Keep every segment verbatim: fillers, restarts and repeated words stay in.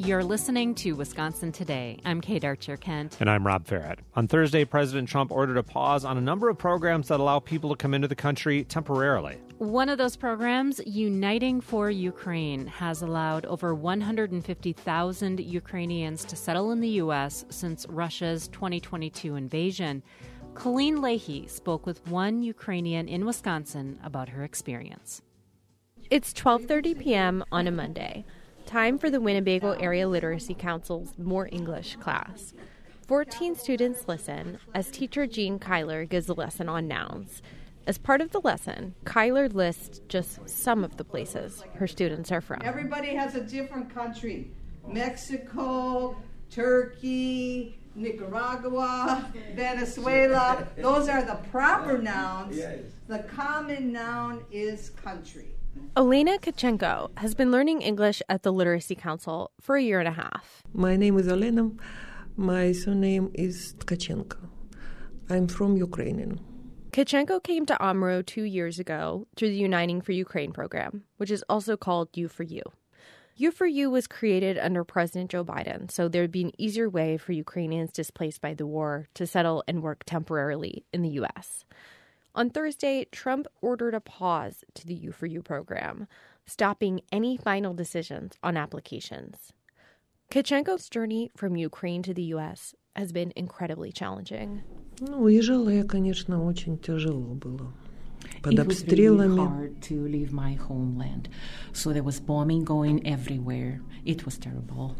You're listening to Wisconsin Today. I'm Kate Archer-Kent. And I'm Rob Farrett. On Thursday, President Trump ordered a pause on a number of programs that allow people to come into the country temporarily. One of those programs, Uniting for Ukraine, has allowed over one hundred fifty thousand Ukrainians to settle in the U S since Russia's twenty twenty-two invasion. Colleen Leahy spoke with one Ukrainian in Wisconsin about her experience. It's twelve thirty p.m. on a Monday. Time for the Winnebago Area Literacy Council's More English class. fourteen students listen as teacher Jean Kyler gives a lesson on nouns. As part of the lesson, Kyler lists just some of the places her students are from. Everybody has a different country. Mexico, Turkey, Nicaragua, Venezuela. Those are the proper nouns. The common noun is country. Olena Tkachenko has been learning English at the Literacy Council for a year and a half. My name is Olena. My surname is Tkachenko. I'm from Ukraine. Tkachenko came to A M R O two years ago through the Uniting for Ukraine program, which is also called U for U. U for U was created under President Joe Biden, so there'd be an easier way for Ukrainians displaced by the war to settle and work temporarily in the U S. On Thursday, Trump ordered a pause to the U for U program, stopping any final decisions on applications. Tkachenko's journey from Ukraine to the U S has been incredibly challenging. Уезжала я, конечно, очень тяжело было. It was really hard to leave my homeland. So there was bombing going everywhere. It was terrible.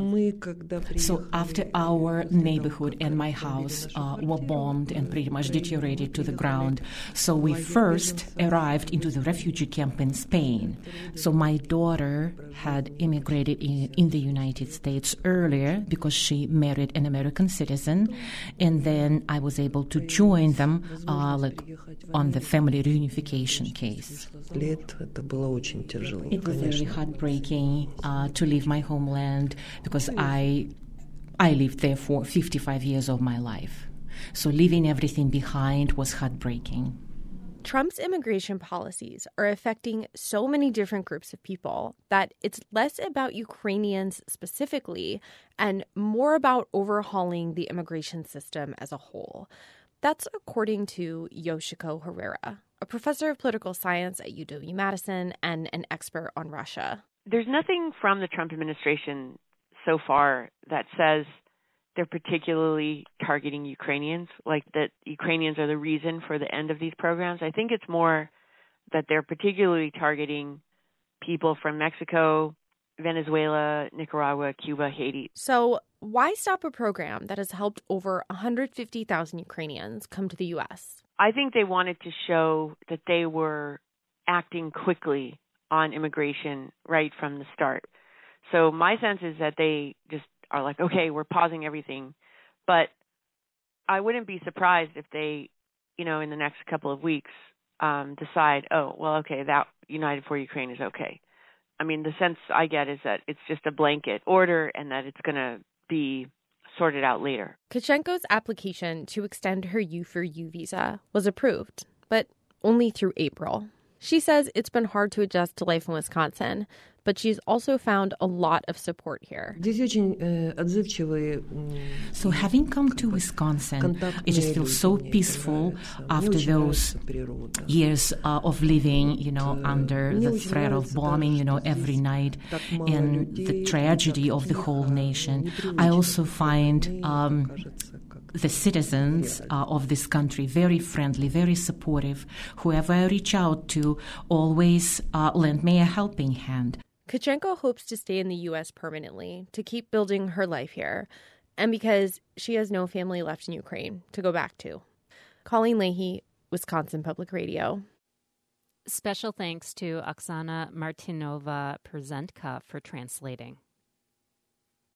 So after our neighborhood and my house uh, were bombed and pretty much deteriorated to the ground, so we first arrived into the refugee camp in Spain. So my daughter had immigrated in, in the United States earlier because she married an American citizen, and then I was able to join them uh, like on the family reunification case. It was very heartbreaking uh, to leave my homeland because I I lived there for fifty-five years of my life. So leaving everything behind was heartbreaking. Trump's immigration policies are affecting so many different groups of people that it's less about Ukrainians specifically and more about overhauling the immigration system as a whole. That's according to Yoshiko Herrera, a professor of political science at U W Madison and an expert on Russia. There's nothing from the Trump administration so far that says they're particularly targeting Ukrainians, like that Ukrainians are the reason for the end of these programs. I think it's more that they're particularly targeting people from Mexico, Venezuela, Nicaragua, Cuba, Haiti. So why stop a program that has helped over one hundred fifty thousand Ukrainians come to the U S? I think they wanted to show that they were acting quickly on immigration right from the start. So my sense is that they just are like, okay, we're pausing everything. But I wouldn't be surprised if they, you know, in the next couple of weeks um, decide, oh, well, okay, that United for Ukraine is okay. I mean, the sense I get is that it's just a blanket order and that it's going to be sorted out later. Tkachenko's application to extend her U for U visa was approved, but only through April. She says it's been hard to adjust to life in Wisconsin, but she's also found a lot of support here. So having come to Wisconsin, it just feels so peaceful after those years uh, of living, you know, under the threat of bombing, you know, every night, and the tragedy of the whole nation. I also find um, the citizens uh, of this country very friendly, very supportive. Whoever I reach out to always uh, lend me a helping hand. Tkachenko hopes to stay in the U S permanently to keep building her life here, and because she has no family left in Ukraine to go back to. Colleen Leahy, Wisconsin Public Radio. Special thanks to Oksana Martinova-Przentka for translating.